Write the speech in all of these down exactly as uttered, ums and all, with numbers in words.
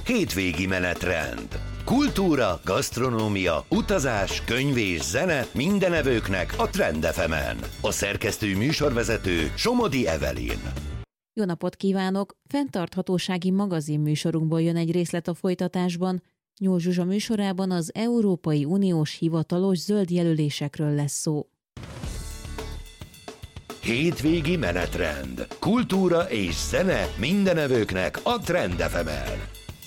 hétvégi menetrend. Kultúra, gasztronómia, utazás, könyv és zene minden evőknek a Trend ef emen. A szerkesztő műsorvezető Somodi Evelyn. Jó napot kívánok! Fenntarthatósági magazin műsorunkból jön egy részlet a folytatásban. Nyúl Zsuzsa műsorában az Európai Uniós hivatalos zöld jelölésekről lesz szó. Hétvégi menetrend. Kultúra és zene minden evőknek a Trend ef emen.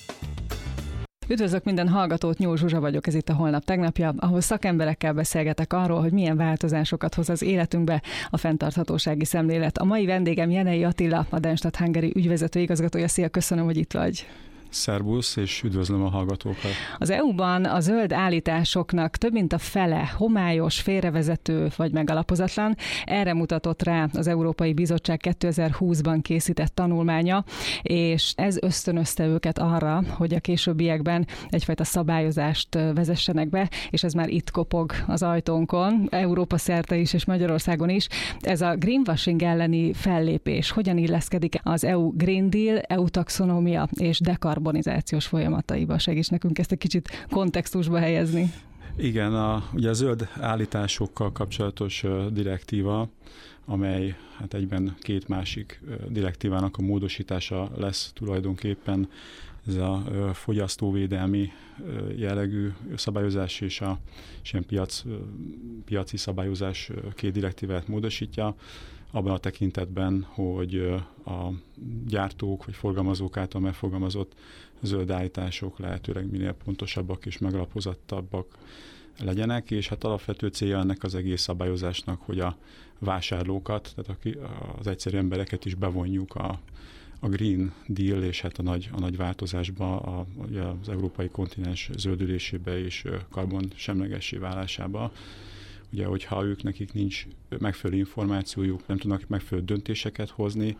Üdvözlök minden hallgatót, Nyúl Zsuzsa vagyok, ez itt a Holnap tegnapja, ahol szakemberekkel beszélgetek arról, hogy milyen változásokat hoz az életünkbe a fenntarthatósági szemlélet. A mai vendégem Jenei Attila, a Denstat Hungary ügyvezető igazgatója. Szia, köszönöm, hogy itt vagy. Szerbusz, és üdvözlöm a hallgatókat. Az é u-ban a zöld állításoknak több mint a fele homályos, félrevezető vagy megalapozatlan. Erre mutatott rá az Európai Bizottság kétezer-húszban készített tanulmánya, és ez ösztönözte őket arra, hogy a későbbiekben egyfajta szabályozást vezessenek be, és ez már itt kopog az ajtónkon, Európa szerte is, és Magyarországon is. Ez a greenwashing elleni fellépés hogyan illeszkedik az é u Green Deal, é u taxonómia és dekarbonizációs folyamataiba? Segíts nekünk ezt egy kicsit kontextusba helyezni. Igen, a, ugye a zöld állításokkal kapcsolatos direktíva, amely hát egyben két másik direktívának a módosítása lesz tulajdonképpen, ez a fogyasztóvédelmi jellegű szabályozás és a és ilyen piac, piaci szabályozás két direktívát módosítja, abban a tekintetben, hogy a gyártók vagy forgalmazók által megfogalmazott zöld állítások lehetőleg minél pontosabbak és megalapozottabbak legyenek, és hát alapvető célja ennek az egész szabályozásnak, hogy a vásárlókat, tehát az egyszerű embereket is bevonjuk a, a Green Deal és hát a nagy, a nagy változásba, a, az európai kontinens zöldülésébe és karbonsemlegessé válásába. Ugye, hogyha ők nekik nincs megfelelő információjuk, nem tudnak megfelelő döntéseket hozni,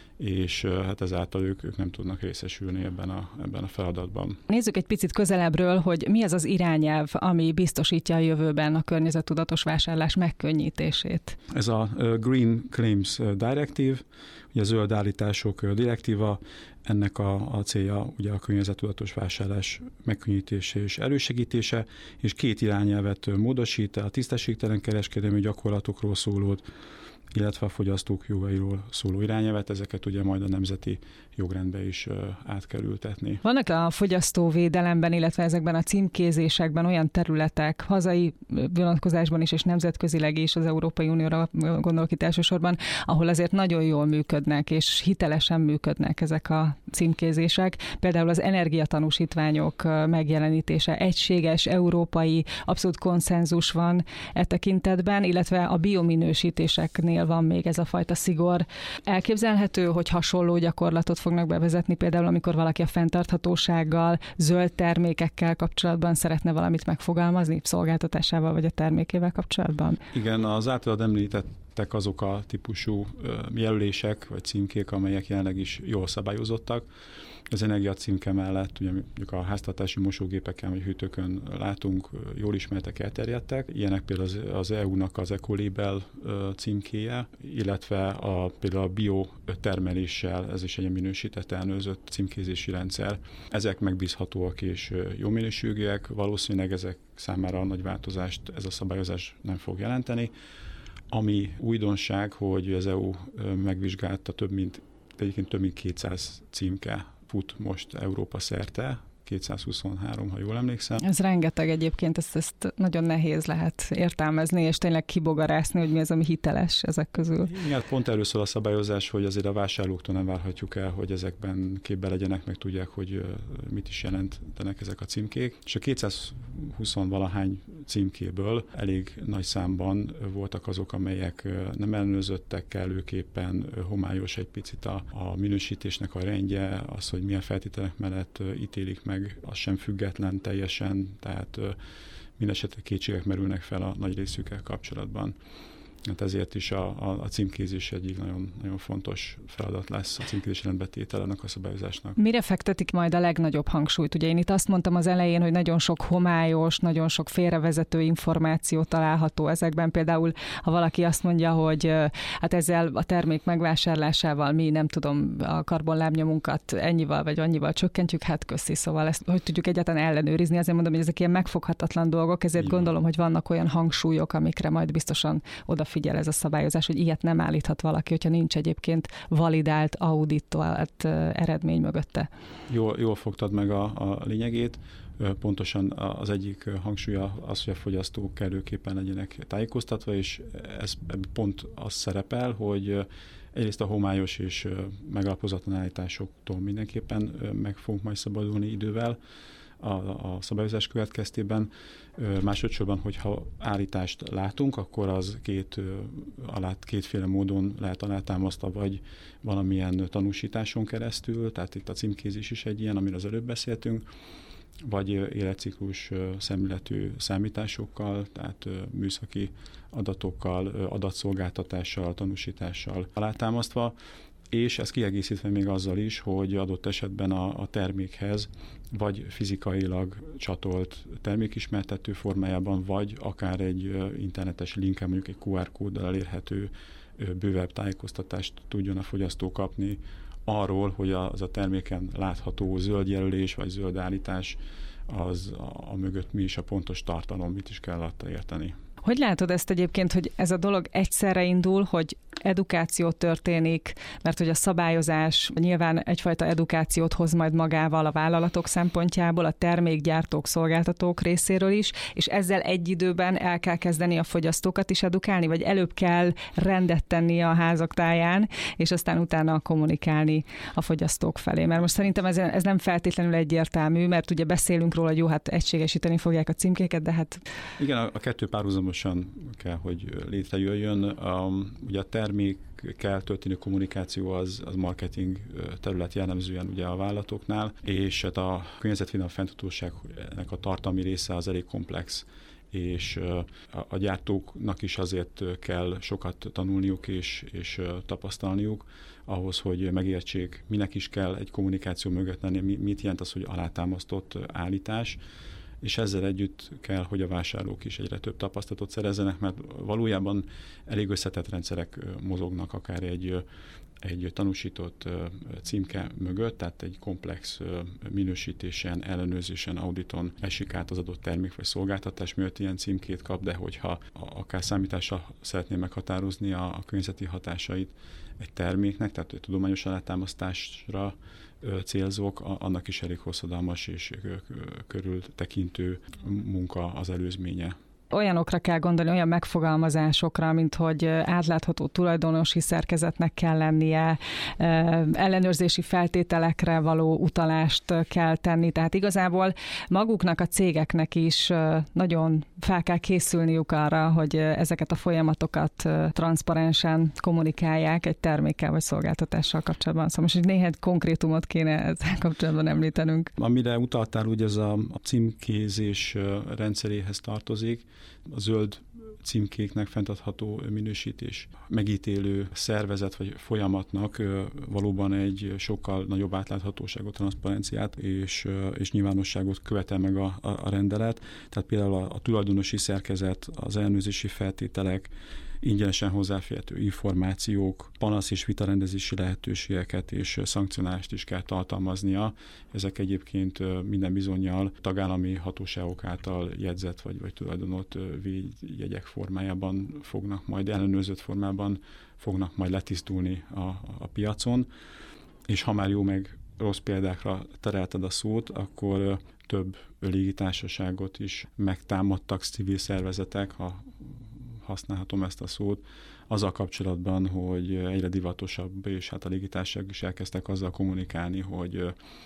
és hát ezáltal ők, ők nem tudnak részesülni ebben a, ebben a feladatban. Nézzük egy picit közelebbről, hogy mi az az irányelv, ami biztosítja a jövőben a környezettudatos vásárlás megkönnyítését. Ez a Green Claims Directive, ugye a zöld állítások direktíva, ennek a, a célja ugye a környezettudatos vásárlás megkönnyítése és elősegítése, és két irányelvet módosít, a tisztességtelen kereskedelmi gyakorlatokról szólót, illetve a fogyasztók jogairól szóló irányelvet, ezeket ugye majd a nemzeti jogrendbe is át kell ültetni. Vannak a fogyasztóvédelemben, illetve ezekben a címkézésekben olyan területek, hazai vonatkozásban is, és nemzetközileg is, az Európai Unióra gondolok itt elsősorban, ahol azért nagyon jól működnek, és hitelesen működnek ezek a címkézések. Például az energiatanúsítványok megjelenítése, egységes, európai, abszolút konszenzus van e tekintetben, illetve a biominősítéseknél van még ez a fajta szigor. Elképzelhető, hogy hasonló gyakorlatot fognak bevezetni, például amikor valaki a fenntarthatósággal, zöld termékekkel kapcsolatban szeretne valamit megfogalmazni, szolgáltatásával vagy a termékével kapcsolatban? Igen, az általad említettek azok a típusú jelölések vagy címkék, amelyek jelenleg is jól szabályozottak. Az energia címke mellett, ugye mondjuk a háztartási mosógépeken vagy hűtőkön látunk, jól ismertek, elterjedtek. Ilyenek például az, az é u-nak az Ecolabel címkéje, illetve a, például a biotermeléssel, ez is egy minősített ellenőrzött címkézési rendszer. Ezek megbízhatóak és jó minőségűek, valószínűleg ezek számára nagy változást ez a szabályozás nem fog jelenteni. Ami újdonság, hogy az é u megvizsgálta több mint, egyébként több mint kétszáz címke fut most Európa szerte, kétszázhuszonhárom, ha jól emlékszem. Ez rengeteg egyébként, ezt, ezt nagyon nehéz lehet értelmezni, és tényleg kibogarászni, hogy mi az, ami hiteles ezek közül. Igen, pont erről szól a szabályozás, hogy azért a vásárlóktól nem várhatjuk el, hogy ezekben képbe legyenek, meg tudják, hogy mit is jelentenek ezek a címkék. És a kétszázhúsz valahány címkéből elég nagy számban voltak azok, amelyek nem ellenőrzöttek kellőképpen, homályos egy picit a, a minősítésnek a rendje, az, hogy milyen feltételek mellett ítélik meg, az sem független teljesen, tehát mindesetre kétségek merülnek fel a nagy részükkel kapcsolatban. Hát ezért is a, a, a címkézés egyik nagyon, nagyon fontos feladat lesz, a címkézés rendbetételének, a szabályozásnak. Mire fektetik majd a legnagyobb hangsúlyt? Ugye én itt azt mondtam az elején, hogy nagyon sok homályos, nagyon sok félrevezető információ található ezekben. Például, ha valaki azt mondja, hogy hát ezzel a termék megvásárlásával mi, nem tudom, a karbonlábnyomunkat ennyivel vagy annyival csökkentjük, hát köszi. Szóval ezt hogy tudjuk egyáltalán ellenőrizni? Azért mondom, hogy ezek ilyen megfoghatatlan dolgok, ezért Igen. gondolom, hogy vannak olyan hangsúlyok, amikre majd biztosan odafigyel ez a szabályozás, hogy ilyet nem állíthat valaki, hogyha nincs egyébként validált, auditált eredmény mögötte. Jól, jól fogtad meg a, a lényegét. Pontosan az egyik hangsúlya az, hogy a fogyasztók kellőképpen legyenek tájékoztatva, és ez pont az szerepel, hogy egyrészt a homályos és megalapozatlan állításoktól mindenképpen meg fogunk majd szabadulni idővel a, a szabályozás következtében. Másodszorban, hogyha állítást látunk, akkor az két, alá, kétféle módon lehet alátámasztva, vagy valamilyen tanúsításon keresztül, tehát itt a címkézés is egy ilyen, amiről az előbb beszéltünk, vagy életciklus szemléletű számításokkal, tehát műszaki adatokkal, adatszolgáltatással, tanúsítással alátámasztva, és ez kiegészítve még azzal is, hogy adott esetben a, a termékhez vagy fizikailag csatolt termékismertető formájában, vagy akár egy internetes linken, mondjuk egy kú er kóddal elérhető bővebb tájékoztatást tudjon a fogyasztó kapni arról, hogy az a terméken látható zöld jelölés vagy zöld állítás, az a, a mögött mi is a pontos tartalom, mit is kell alatta érteni. Hogy látod ezt egyébként, hogy ez a dolog egyszerre indul, hogy edukáció történik, mert hogy a szabályozás nyilván egyfajta edukációt hoz majd magával a vállalatok szempontjából, a termékgyártók, szolgáltatók részéről is, és ezzel egy időben el kell kezdeni a fogyasztókat is edukálni, vagy előbb kell rendet tenni a házak táján, és aztán utána kommunikálni a fogyasztók felé. Mert most szerintem ez, ez nem feltétlenül egyértelmű, mert ugye beszélünk róla, hogy jó, hát egységesíteni fogják a címkéket, de hát... Igen, a, a kettő párhuzamosan kell, hogy létrejöjjön. A, ugye a termékkel történő kommunikáció az, az marketing terület jellemzően ugye a vállalatoknál, és hát a környezetvédelmi fenntarthatóságnak a tartalmi része az elég komplex, és a, a gyártóknak is azért kell sokat tanulniuk és, és tapasztalniuk ahhoz, hogy megértsék, minek is kell egy kommunikáció mögött lenni, mit jelent az, hogy alátámasztott állítás, és ezzel együtt kell, hogy a vásárlók is egyre több tapasztalatot szerezzenek, mert valójában elég összetett rendszerek mozognak akár egy, egy tanúsított címke mögött, tehát egy komplex minősítésen, ellenőrzésen, auditon esik át az adott termék vagy szolgáltatás, miatt ilyen címkét kap, de hogyha akár számítással szeretné meghatározni a, a környezeti hatásait egy terméknek, tehát tudományos alátámasztásra célzók, annak is elég hosszadalmas és körültekintő munka az előzménye. Olyanokra kell gondolni, olyan megfogalmazásokra, mint hogy átlátható tulajdonosi szerkezetnek kell lennie, ellenőrzési feltételekre való utalást kell tenni. Tehát igazából maguknak a cégeknek is nagyon fel kell készülniük arra, hogy ezeket a folyamatokat transzparensen kommunikálják egy termékkel vagy szolgáltatással kapcsolatban. Szóval most néhány konkrétumot kéne ezzel kapcsolatban említenünk. Amire utaltál, ugye ez a, a címkézés rendszeréhez tartozik, a zöld címkéknek fenntartható minősítés megítélő szervezet vagy folyamatnak valóban egy sokkal nagyobb átláthatóságot, transzparenciát és, és nyilvánosságot követel meg a, a rendelet. Tehát például a, a tulajdonosi szerkezet, az ellenőrzési feltételek, ingyenesen hozzáférhető információk, panasz- és vitarendezési lehetőségeket és szankcionálást is kell tartalmaznia. Ezek egyébként minden bizonnyal tagállami hatóságok által jegyzett vagy, vagy tulajdonolt védjegyek formájában fognak majd, ellenőrzött formában fognak majd letisztulni a, a piacon. És ha már jó meg rossz példákra terelted a szót, akkor több légitársaságot is megtámadtak civil szervezetek, ha használhatom ezt a szót, azzal kapcsolatban, hogy egyre divatosabb, és hát a légitársaságok is elkezdtek azzal kommunikálni, hogy,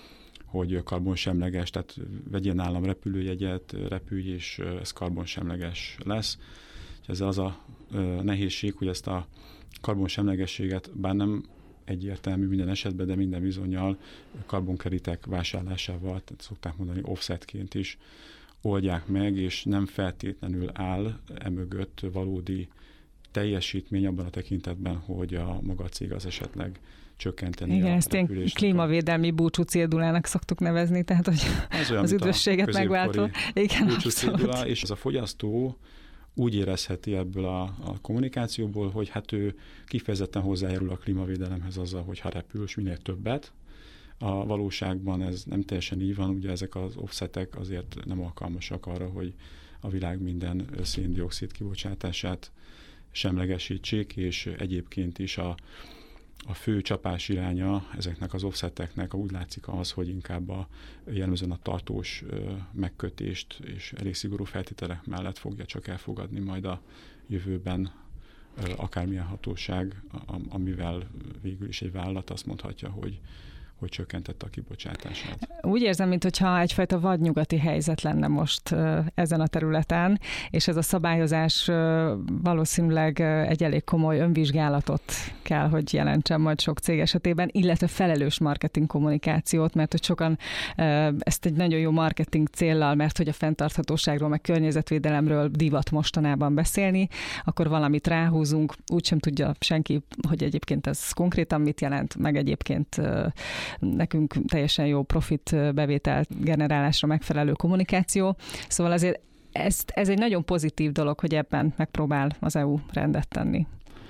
hogy karbonsemleges, tehát vegyél nálam repülőjegyet, repülj, és ez karbonsemleges lesz. Ezzel az a nehézség, hogy ezt a karbonsemlegességet, bár nem egyértelmű minden esetben, de minden bizonnyal karbonkerítek vásárlásával, tehát szokták mondani offsetként is, oldják meg, és nem feltétlenül áll emögött valódi teljesítmény abban a tekintetben, hogy a maga a cég az esetleg csökkenteni. Igen, ezt én klímavédelmi búcsú cédulának szoktuk nevezni, tehát hogy az, olyan, az üdvösséget megváltó. Igen, búcsú cédula, és az a fogyasztó úgy érezheti ebből a, a kommunikációból, hogy hát ő kifejezetten hozzájárul a klímavédelemhez azzal, hogy ha repül, és minél többet. A valóságban ez nem teljesen így van, ugye ezek az offsetek azért nem alkalmasak arra, hogy a világ minden szén-dioxid kibocsátását semlegesítsék, és egyébként is a, a fő csapás iránya ezeknek az offseteknek úgy látszik az, hogy inkább a jellemzően a tartós megkötést és elég szigorú feltételek mellett fogja csak elfogadni majd a jövőben akármilyen hatóság, amivel végül is egy vállalat azt mondhatja, hogy hogy csökkentette a kibocsátását. Úgy érzem, mintha egyfajta vadnyugati helyzet lenne most ezen a területen, és ez a szabályozás valószínűleg egy elég komoly önvizsgálatot kell, hogy jelentsen majd sok cég esetében, illetve felelős marketing kommunikációt, mert hogy sokan ezt egy nagyon jó marketing céllal, mert hogy a fenntarthatóságról, meg környezetvédelemről divat mostanában beszélni, akkor valamit ráhúzunk, úgysem tudja senki, hogy egyébként ez konkrétan mit jelent, meg egyébként nekünk teljesen jó profit bevétel generálásra megfelelő kommunikáció. Szóval azért ez, ez egy nagyon pozitív dolog, hogy ebben megpróbál az é u rendet tenni.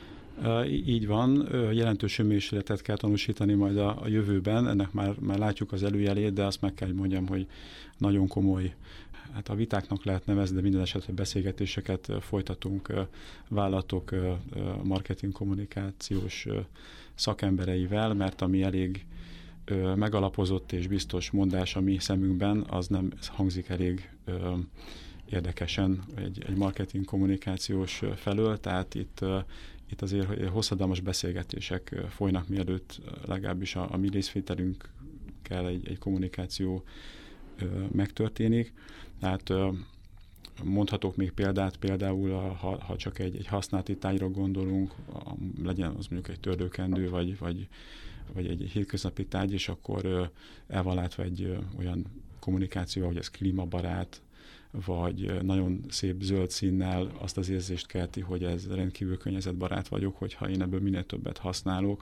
Így van, jelentős önmérsékletet kell tanúsítani majd a, a jövőben, ennek már, már látjuk az előjelét, de azt meg kell, hogy mondjam, hogy nagyon komoly, hát a vitáknak lehet nevezni, de minden esetre beszélgetéseket folytatunk vállalatok marketing kommunikációs szakembereivel, mert ami elég megalapozott és biztos mondás a mi szemünkben, az nem hangzik elég ö, érdekesen egy, egy marketing kommunikációs felől, tehát itt, ö, itt azért hosszadalmas beszélgetések folynak, mielőtt legalábbis a, a mi részvételünkkel egy, egy kommunikáció ö, megtörténik. Tehát ö, mondhatok még példát, például a, ha, ha csak egy, egy használati tárgyra gondolunk, a, legyen az mondjuk egy tördőkendő, vagy, vagy vagy egy hétköznapi tárgy, és akkor el van látva egy olyan kommunikáció, hogy ez klímabarát, vagy nagyon szép zöld színnel azt az érzést kelti, hogy ez rendkívül környezetbarát vagyok, hogyha én ebből minél többet használok.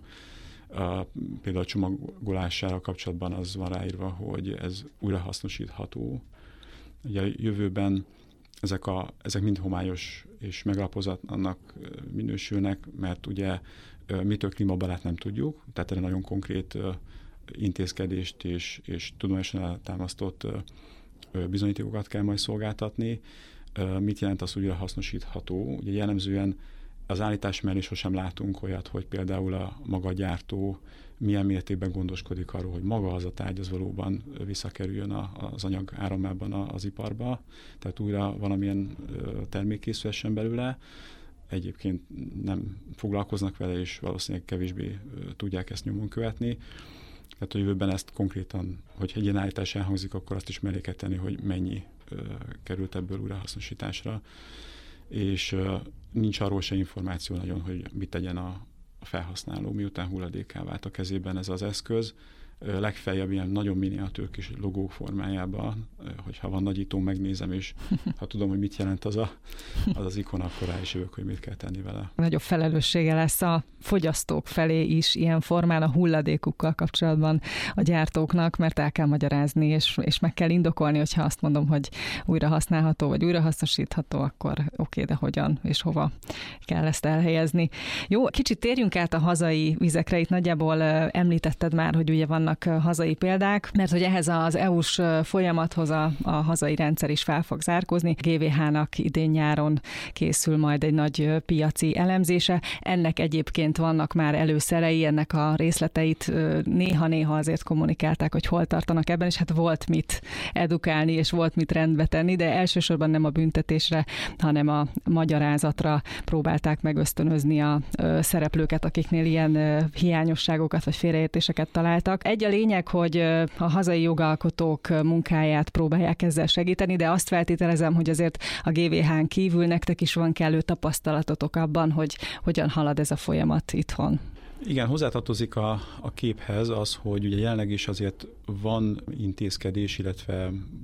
Például a csomagolására kapcsolatban az van ráírva, hogy ez újrahasznosítható. Ugye a jövőben ezek, a, ezek mind homályos és megalapozatlannak minősülnek, mert ugye mitől klímabarát nem tudjuk, tehát erre nagyon konkrét intézkedést és, és tudományosan támasztott bizonyítékokat kell majd szolgáltatni. Mit jelent az, hogy újra hasznosítható? Ugye jellemzően az állítás mellé sosem látunk olyat, hogy például a maga gyártó milyen mértékben gondoskodik arról, hogy maga az a tárgy az valóban visszakerüljön az anyag áramában az iparba, tehát újra valamilyen termék készülhessen belőle. Egyébként nem foglalkoznak vele, és valószínűleg kevésbé tudják ezt nyomon követni. Tehát a jövőben ezt konkrétan, hogy egy ilyen állítás elhangzik, akkor azt is mellé kell tenni, hogy mennyi került ebből újrahasznosításra. És nincs arról se információ nagyon, hogy mit tegyen a felhasználó, miután hulladékká vált a kezében ez az eszköz. Legfeljebb ilyen nagyon miniatűr kis logók formájában, hogyha van nagyító, megnézem, és ha tudom, hogy mit jelent az a, az, az ikon, akkor rá is jövök, hogy mit kell tenni vele. Nagyobb felelőssége lesz a fogyasztók felé is ilyen formán a hulladékukkal kapcsolatban a gyártóknak, mert el kell magyarázni, és, és meg kell indokolni, hogyha azt mondom, hogy újra használható, vagy újra hasznosítható, akkor oké, okay, de hogyan és hova kell ezt elhelyezni. Jó, kicsit térjünk át a hazai vizekre, itt nagyjából említetted már, hogy ugye vannak hazai példák, mert hogy ehhez az é u-s folyamathoz a, a hazai rendszer is fel fog zárkózni. gé vé há-nak idén nyáron készül majd egy nagy piaci elemzése. Ennek egyébként vannak már előszerei, ennek a részleteit néha-néha azért kommunikálták, hogy hol tartanak ebben, és hát volt mit edukálni, és volt mit rendbe tenni, de elsősorban nem a büntetésre, hanem a magyarázatra próbálták meg ösztönözni a szereplőket, akiknél ilyen hiányosságokat vagy félreértéseket találtak. Egy a lényeg, hogy a hazai jogalkotók munkáját próbálják ezzel segíteni, de azt feltételezem, hogy azért a gé vé hán kívül nektek is van kellő tapasztalatotok abban, hogy hogyan halad ez a folyamat itthon. Igen, hozzátartozik a, a képhez az, hogy ugye jelenleg is azért van intézkedés, illetve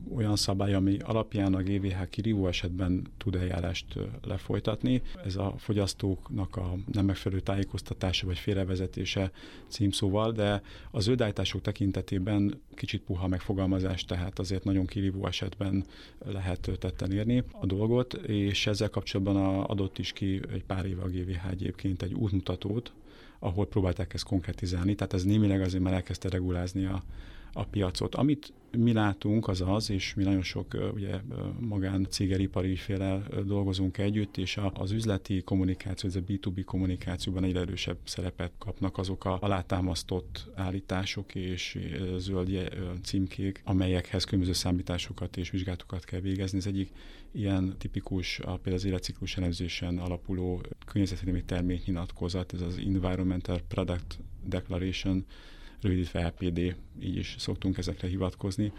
olyan szabály, ami alapján a gé vé há kirívó esetben tud eljárást lefolytatni. Ez a fogyasztóknak a nem megfelelő tájékoztatása vagy félrevezetése címszóval, de a zöldállítások tekintetében kicsit puha megfogalmazás, tehát azért nagyon kirívó esetben lehet tetten érni a dolgot, és ezzel kapcsolatban adott is ki egy pár éve a gé vé há egyébként egy útmutatót, ahol próbálták ezt konkretizálni, tehát ez némileg azért már elkezdte regulázni a, a piacot. Amit mi látunk az az, és mi nagyon sok ugye, magán cégeripari ügyféllel dolgozunk együtt, és az üzleti kommunikáció, ez a bé kettő bé kommunikációban egyre erősebb szerepet kapnak azok a alátámasztott állítások és zöld címkék, amelyekhez különböző számításokat és vizsgálatokat kell végezni. Ez egyik ilyen tipikus, a, például az életciklus elemzésen alapuló környezetvédelmi terméknyilatkozat, ez az Environmental Product Declaration, rövidítve é pé dé, így is szoktunk ezekre hivatkozni.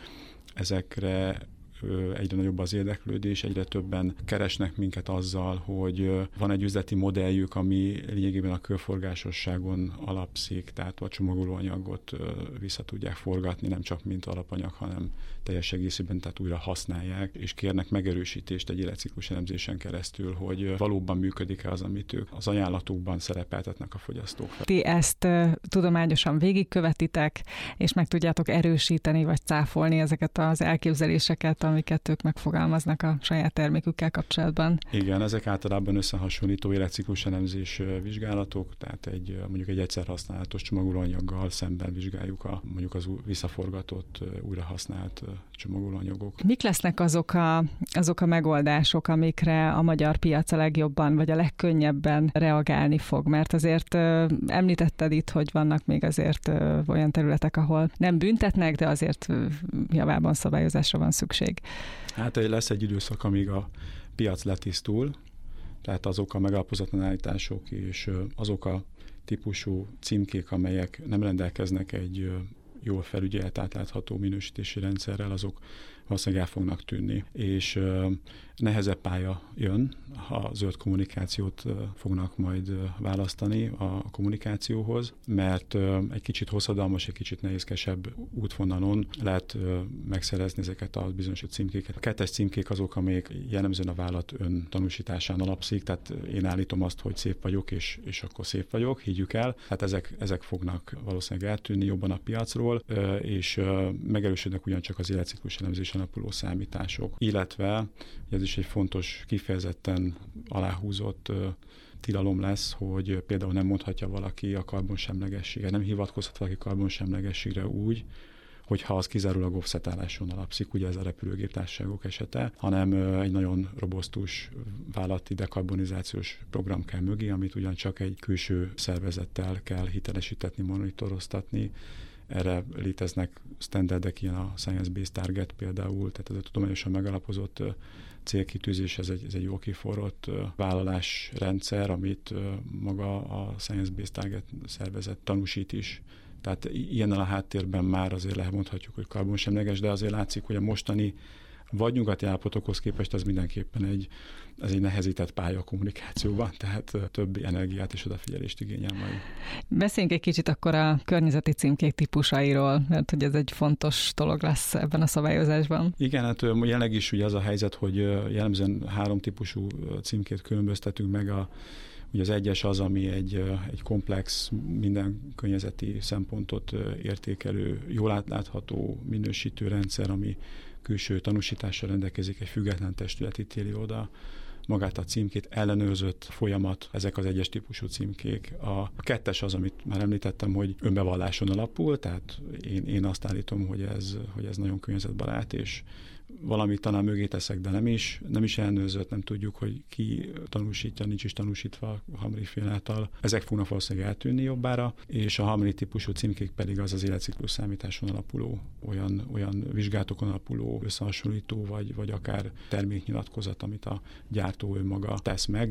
Ezekre egyre nagyobb az érdeklődés, egyre többen keresnek minket azzal, hogy van egy üzleti modelljük, ami lényegében a körforgásosságon alapszik, tehát a csomagolóanyagot vissza tudják forgatni, nem csak mint alapanyag, hanem teljes egészében, tehát újra használják, és kérnek megerősítést egy életciklus elemzésen keresztül, hogy valóban működik-e az, amit ők az ajánlatukban szerepeltetnek a fogyasztók. Ti ezt uh, tudományosan végigkövetitek, és meg tudjátok erősíteni, vagy cáfolni ezeket az elképzeléseket, amiket ők megfogalmaznak a saját termékükkel kapcsolatban. Igen, ezek általában összehasonlító életciklus elemzés vizsgálatok, tehát egy, mondjuk egy egyszer használatos csomagolóanyaggal szemben vizsgáljuk a, mondjuk az visszaforgatott, újra használt csomagolóanyagok. Mik lesznek azok a, azok a megoldások, amikre a magyar piac a legjobban, vagy a legkönnyebben reagálni fog? Mert azért ö, említetted itt, hogy vannak még azért ö, olyan területek, ahol nem büntetnek, de azért ö, javában szabályozásra van szükség. Hát lesz egy időszak, amíg a piac letisztul, tehát azok a megalapozatlan állítások és azok a típusú címkék, amelyek nem rendelkeznek egy jól felügyelt, átlátható minősítési rendszerrel, azok valószínűleg el fognak tűnni. És nehezebb pálya jön, ha zöld kommunikációt fognak majd választani a kommunikációhoz, mert egy kicsit hosszadalmas, egy kicsit nehézkesebb útvonalon lehet megszerezni ezeket a bizonyos címkéket. A kettes címkék azok, amelyek jellemzően a vállalat öntanúsításán alapszik, tehát én állítom azt, hogy szép vagyok, és, és akkor szép vagyok, higgyük el. Hát ezek, ezek fognak valószínűleg eltűnni jobban a piacról, és megerősödnek ugyancsak az életciklus elemzésen alapuló számítások, illetve ez is egy fontos, kifejezetten aláhúzott uh, tilalom lesz, hogy például nem mondhatja valaki a karbonsemlegességre, nem hivatkozhat valaki karbonsemlegességre úgy, hogyha az kizárólag offsetáláson alapszik, ugye ez a repülőgéptársaságok esete, hanem uh, egy nagyon robosztus vállalati dekarbonizációs program kell mögé, amit ugyancsak egy külső szervezettel kell hitelesítetni, monitoroztatni. Erre léteznek standardek, ilyen a Science-Based Target például, tehát ez a tudományosan megalapozott célkitűzés, ez egy, ez egy jól kiforrott vállalásrendszer, amit maga a Science-Based Target szervezet tanúsít is. Tehát ilyennel a háttérben már azért lehet mondhatjuk, hogy karbonsemleges, de azért látszik, hogy a mostani vagy nyugati állapotokhoz képest az mindenképpen egy, ez egy nehezített pálya a kommunikációban, tehát több energiát és odafigyelést igényel majd. Beszéljünk egy kicsit akkor a környezeti címkék típusairól, mert hogy ez egy fontos dolog lesz ebben a szabályozásban. Igen, hát jelenleg is ugye az a helyzet, hogy jellemzően három típusú címkét különböztetünk meg. A, ugye az egyes az, ami egy, egy komplex, minden környezeti szempontot értékelő, jól átlátható minősítő rendszer, ami külső tanúsítással rendelkezik, egy független testület ítéli oda magát a címkét, ellenőrzött folyamat, ezek az egyes típusú címkék. A kettes az, amit már említettem, hogy önbevalláson alapul, tehát én, én azt állítom, hogy ez, hogy ez nagyon környezetbarát, és valamit talán mögé teszek, de nem is, nem is ellenőrzött, nem tudjuk, hogy ki tanúsítja, nincs is tanúsítva a harmadik fél által. Ezek fognak valószínűleg eltűnni jobbára, és a harmadik típusú címkék pedig az az életciklus számításon alapuló, olyan, olyan vizsgálatokon alapuló összehasonlító, vagy, vagy akár terméknyilatkozat, amit a gyártó önmaga tesz meg, de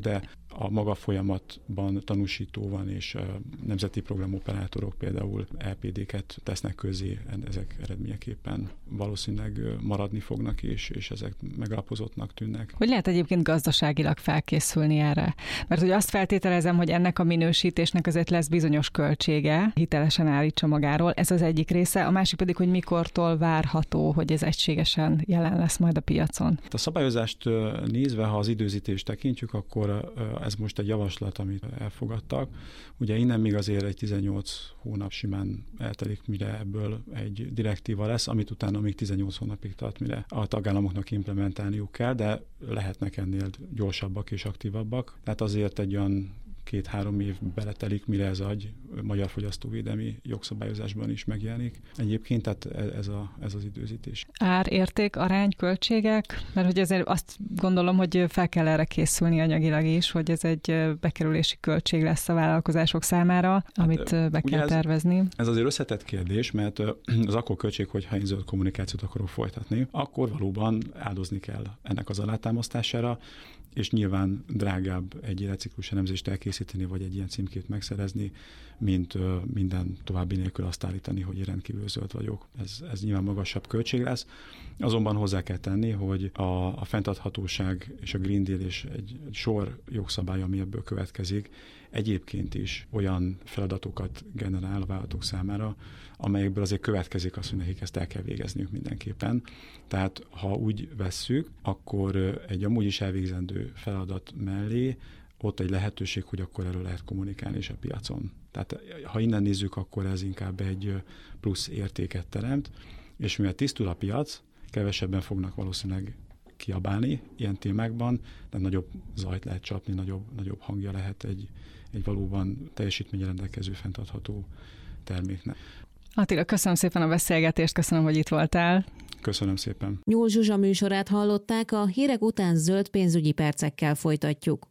a maga folyamatban tanúsító van, és a nemzeti programoperátorok például é pé dé-ket tesznek közé, ezek eredményeképpen valószínűleg maradni fognak, és, és ezek megalapozottnak tűnnek. Hogy lehet egyébként gazdaságilag felkészülni erre? Mert hogy azt feltételezem, hogy ennek a minősítésnek azért lesz bizonyos költsége, hitelesen állítsa magáról, ez az egyik része, a másik pedig, hogy mikortól várható, hogy ez egységesen jelen lesz majd a piacon. A szabályozást nézve, ha az időzítést tekintjük, akkor ez most egy javaslat, amit elfogadtak. Ugye innen még azért egy tizennyolc hónap simán eltelik, mire ebből egy direktíva lesz, amit utána még tizennyolc hónapig tart, mire a tagállamoknak implementálniuk kell, de lehetnek ennél gyorsabbak és aktívabbak. Tehát azért egy olyan két-három év beletelik, mire ez a magyar fogyasztóvédelmi jogszabályozásban is megjelenik. Egyébként tehát ez, a, ez az időzítés. Ár, érték, arány, költségek? Mert hogy azért azt gondolom, hogy fel kell erre készülni anyagilag is, hogy ez egy bekerülési költség lesz a vállalkozások számára, amit hát, be kell ez, tervezni. Ez azért összetett kérdés, mert az akkor költség, hogyha én zöld kommunikációt akarok folytatni, akkor valóban áldozni kell ennek az alátámasztására, és nyilván drágább egy életciklus elemzést elkészíteni, vagy egy ilyen címkét megszerezni, mint ö, minden további nélkül azt állítani, hogy én rendkívül zöld vagyok. Ez, ez nyilván magasabb költség lesz. Azonban hozzá kell tenni, hogy a, a fenntarthatóság és a Green Deal és egy, egy sor jogszabály, ami ebből következik, egyébként is olyan feladatokat generál a vállalatok számára, amelyekből azért következik az, hogy nekik ezt el kell végezniük mindenképpen. Tehát ha úgy vesszük, akkor egy amúgy is elvégzendő feladat mellé ott egy lehetőség, hogy akkor erről lehet kommunikálni is a piacon. Tehát ha innen nézzük, akkor ez inkább egy plusz értéket teremt, és mivel tisztul a piac, kevesebben fognak valószínűleg kiabálni ilyen témákban, de nagyobb zajt lehet csapni, nagyobb, nagyobb hangja lehet egy, egy valóban teljesítményre rendelkező, fenntartható terméknek. Attila, köszönöm szépen a beszélgetést, köszönöm, hogy itt voltál. Köszönöm szépen. Nyúl Zsuzsa műsorát hallották, a hírek után zöld pénzügyi percekkel folytatjuk.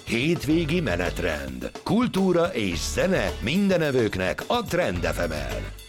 Hétvégi menetrend. Kultúra és zene mindenevőknek a Trend ef emen.